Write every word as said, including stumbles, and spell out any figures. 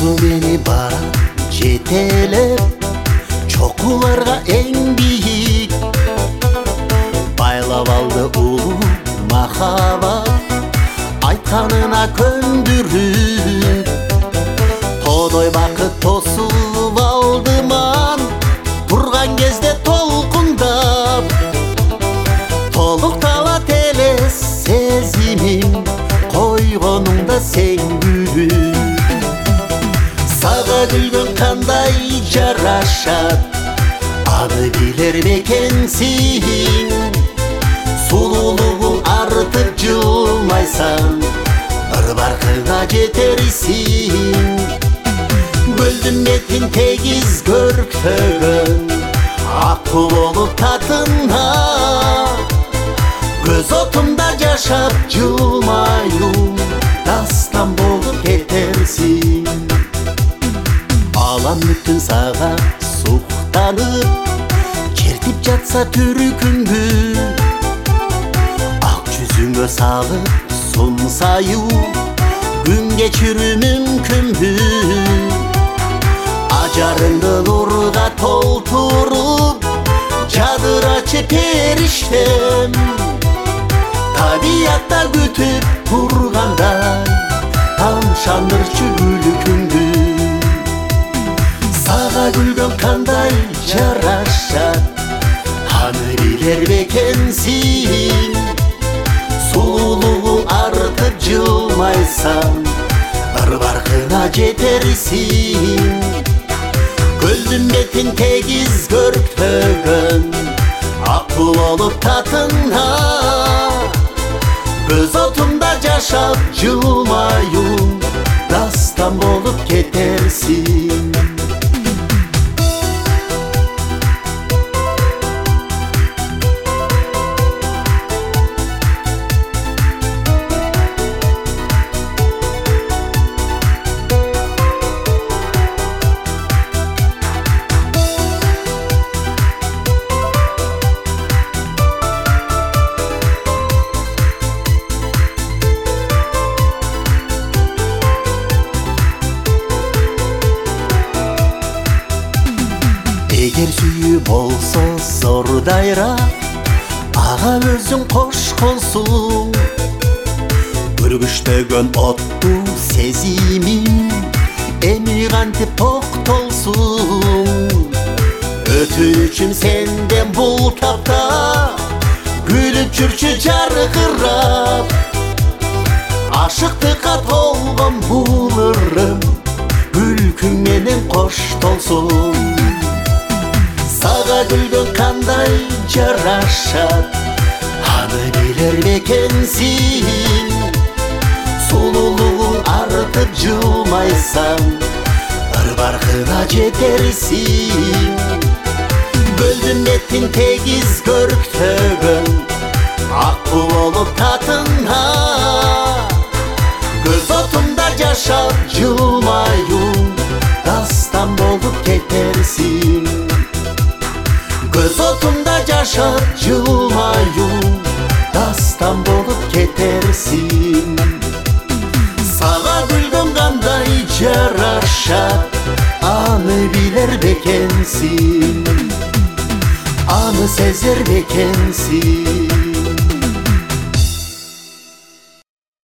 арзу мени барат жетелеп, чокуларга эң бийик байлап алды улуу махабат, айтканына көндүрүп тодой бакыт тосуп алдыман, турган кезде толкундап толукталат эле сезимим, койгонуңда сен күлүп. Сага күлгөн кандай жарашат, аны билер бекенсиң, сулуулугуң артып жылмайсаң, ыр баркыңа жетерсиң. Көлдүн метин тегиз көрктөгөн, акку болуп татына, көз отумда жашап жылмаюң, дастан болуп кетерсиң. Алам бүттүн сага суктанып, чертип жатса түркүңдү, ак жүзүңө салып сунсаю, күн кечирүү мүмкүнбү? Ажарыңды нурга толтуруп, жадырачы периштем, табиятта күтүп тургандай, тамшандырчы күлкүңдү. Сага күлгөн кандай жарашат, аны билер бекенсиң, сулуулугуң артып жылмайсаң, ыр баркыңа жетерсиң. Көлдүн бетин тегиз көрктөгөн, акку болуп татына, көз отумда жашап жылмаюң, дастан болуп кетерсиң. Эгер сүйүү болсо зор дайра, ага өзүң кошконсуң, көргүчтөгөн оттуу сезимим эми кантип токтолсун. Өтүнүчүм сенден бул тапта, күлүп жүрчү жаркырап, ашыктыкка толгон бул ырым күлкүң менен коштолсун. Сага күлгөн кандай жарашат, аны билер бекенсиң, сулуулугуң артып жылмайсаң, ыр баркыңа жетерсиң. Көлдүн метин тегиз көрктөгөн, акку болуп татына, көз отумда жашап жылмаюң, дастан болуп кетерсиң. Көз отумда жашап жылмаюң, дастан болуп кетерсиң. Сага күлгөн кандай жарашат, аны билер бекенсиң, аны сезер бекенсиң.